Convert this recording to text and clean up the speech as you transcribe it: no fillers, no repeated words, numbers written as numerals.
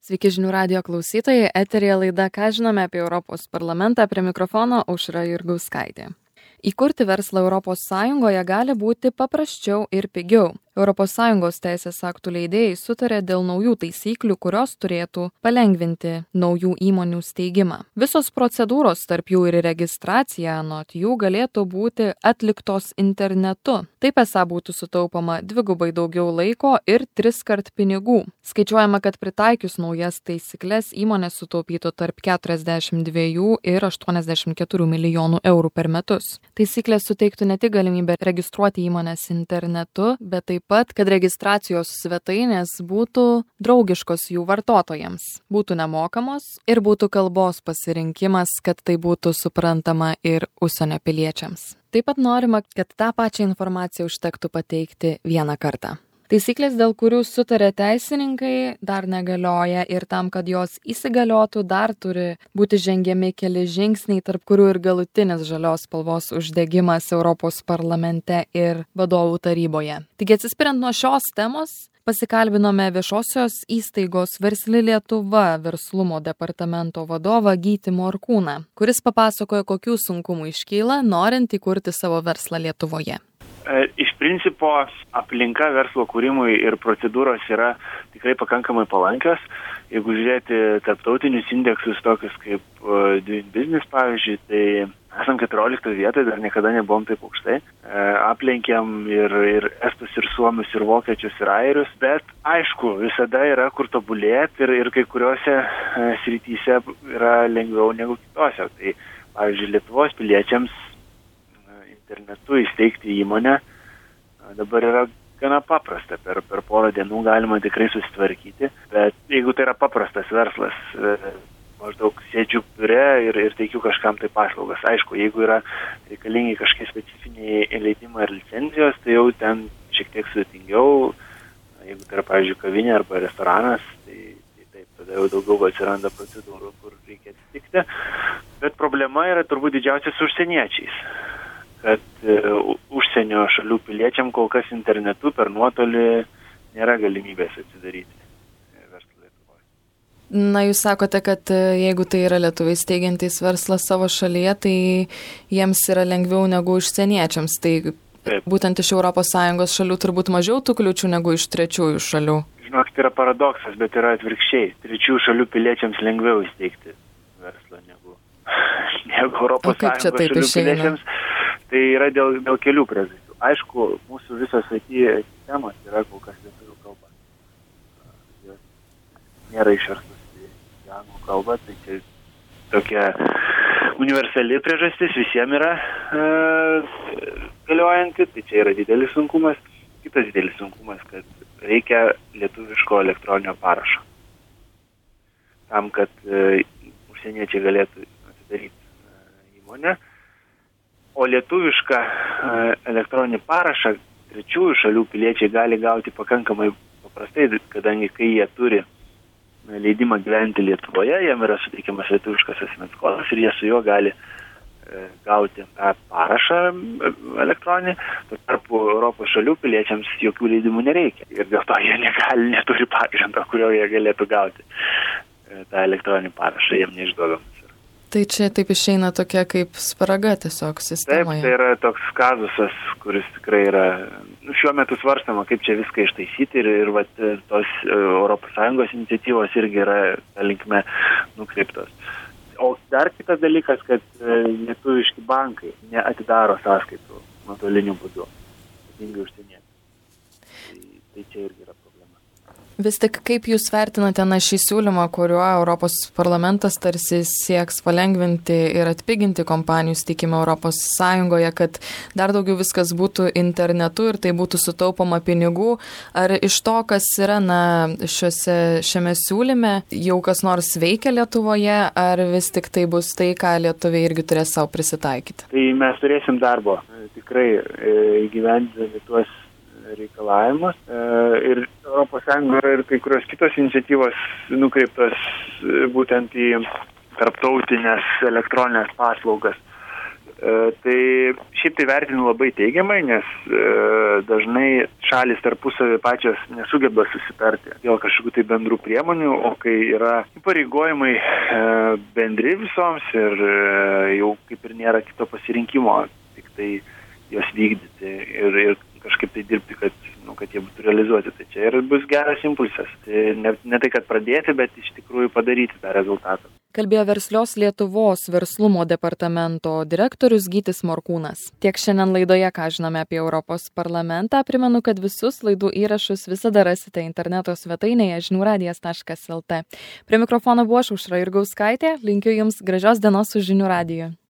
Sveiki žinių radijo klausytojai, eteryje laida Ką žinome apie Europos parlamentą, prie mikrofono Aušra Jurgauskaitė. Įkurti verslą Europos Sąjungoje gali būti paprasčiau ir pigiau. Europos Sąjungos teisės aktų leidėjai sutarė dėl naujų taisyklių, kurios turėtų palengvinti naujų įmonių steigimą. Visos procedūros, tarp jų ir registracija, anot jų galėtų būti atliktos internetu. Taip esą būtų sutaupoma 2 daugiau laiko ir 3 kart pinigų. Skaičiuojama, kad pritaikius naujas taisyklės įmonės sutaupytų tarp 42 ir 84 milijonų eurų per metus. Taisyklės suteiktų ne tik galimybę registruoti įmonės internetu, bet taip pat, kad registracijos svetainės būtų draugiškos jų vartotojams, būtų nemokamos ir būtų kalbos pasirinkimas, kad tai būtų suprantama ir užsienio piliečiams. Taip pat norima, kad tą pačią informaciją užtektų pateikti vieną kartą. Taisyklės, dėl kurių sutarė teisininkai, dar negalioja ir tam, kad jos įsigaliotų, dar turi būti žengiami keli žingsniai, tarp kurių ir galutinis žalios spalvos uždegimas Europos parlamente ir vadovų taryboje. Taigi atsispiriant nuo šios temos, pasikalbinome viešosios įstaigos Versli Lietuva verslumo departamento vadovą Gytį Morkūną, kuris papasakojo, kokių sunkumų iškyla, norint įkurti savo verslą Lietuvoje. Iš principo aplinka verslo kūrimui ir procedūros yra tikrai pakankamai palankios. Jeigu žiūrėti tarptautinius indeksus, tokius kaip Doing Business, pavyzdžiui, tai esam 14 vietoje, dar niekada nebuvom taip aukštai. Aplenkėm ir estus, ir suomius, ir vokiečius, ir airius, bet aišku, visada yra kur tobulėti ir kai kuriuose srityse yra lengviau negu kitose. Tai, pavyzdžiui, Lietuvos piliečiams internetu įsteigti įmonę dabar yra gana paprasta. Per porą dienų galima tikrai susitvarkyti, bet jeigu tai yra paprastas verslas, maždaug sėdžiu biure ir teikiu kažkam tai paslaugas. Aišku, jeigu yra reikalingi kažkokie specifiniai leidimai ir licenzijos, tai jau ten šiek tiek sudėtingiau. Jeigu tai yra, pavyzdžiui, kavinė arba restoranas, tai taip, tada jau daugiau atsiranda procedūrų, kur reikia atitikti. Bet problema yra turbūt didžiausia su užsieniečiais, kad užsienio šalių piliečiam kol kas internetu per nuotolį nėra galimybės atsidaryti verslą Lietuvoje. Na, jūs sakote, kad jeigu tai yra lietuviai steigiantys verslą savo šalyje, tai jiems yra lengviau negu užsieniečiams. Tai taip. Būtent iš ES šalių turbūt mažiau tų kliūčių negu iš trečiųjų šalių. Žinok, tai yra paradoksas, bet yra atvirkščiai. Trečiųjų šalių piliečiams lengviau įsteigti verslą negu ES šalių piliečiams. Tai yra dėl kelių priežasčių. Aišku, mūsų visos IT sistemos yra kol kas lietuvių kalba. Jos nėra išverstos į anglų kalbą, tai čia tokia universali priežastis visiems yra galiojanti, tai čia yra didelis sunkumas. Kitas didelis sunkumas, kad reikia lietuviško elektroninio parašo. Tam, kad užsieniečiai galėtų atidaryti įmonę. O lietuvišką elektroninį parašą trečiųjų šalių piliečiai gali gauti pakankamai paprastai, kadangi kai jie turi leidimą gyventi Lietuvoje, jam yra suteikiamas lietuviškas asmens kodas ir jie su juo gali gauti tą parašą elektroninį. Tuo tarpu Europos šalių piliečiams jokių leidimų nereikia ir dėl to jie neturi pagrindo, kurio jie galėtų gauti tą elektroninį parašą, jiem neišduodamas. Tai čia taip išeina tokia kaip spraga tiesiog sistemoje. Taip, tai yra toks kazusas, kuris tikrai yra šiuo metu svarstama, kaip čia viską ištaisyti ir tos ES iniciatyvos irgi yra ta linkme nukreiptos. O dar kitas dalykas, kad lietuviški bankai neatidaro sąskaitų nuotoliniu būdu, ypatingai užsieniečiai. Tai čia irgi yra problema. Vis tik kaip jūs vertinate šį siūlymą, kuriuo Europos parlamentas tarsi sieks palengvinti ir atpiginti kompanijų steigimą Europos Sąjungoje, kad dar daugiau viskas būtų internetu ir tai būtų sutaupoma pinigų? Ar iš to, kas yra šiame siūlyme, jau kas nors veikia Lietuvoje, ar vis tik tai bus tai, ką lietuviai irgi turės savo prisitaikyti? Tai mes turėsim darbo tikrai įgyvendinti tuos reikalavimus ir ES ir kai kurios kitos iniciatyvos nukreiptos būtent į tarptautinės elektroninės paslaugas. Tai šiaip tai vertinu labai teigiamai, nes dažnai šalis tarpusavį pačios nesugeba susitarti dėl kažkokių tai bendrų priemonių, o kai yra įpareigojimai bendri visoms ir jau kaip ir nėra kito pasirinkimo, tik tai jos vykdyti ir kažkaip tai dirbti, kad jie būtų realizuoti. Tai čia ir bus geras impulsas. Tai ne tai, kad pradėti, bet iš tikrųjų padaryti tą rezultatą. Kalbėjo Verslios Lietuvos verslumo departamento direktorius Gytis Morkūnas. Tiek šiandien laidoje, ką žinome apie Europos parlamentą. Primenu, kad visus laidų įrašus visada rasite interneto svetainėje žiniųradijas.lt. Prie mikrofono buvo Aušra Jurgauskaitė. Linkiu Jums gražios dienos su Žinių radiju.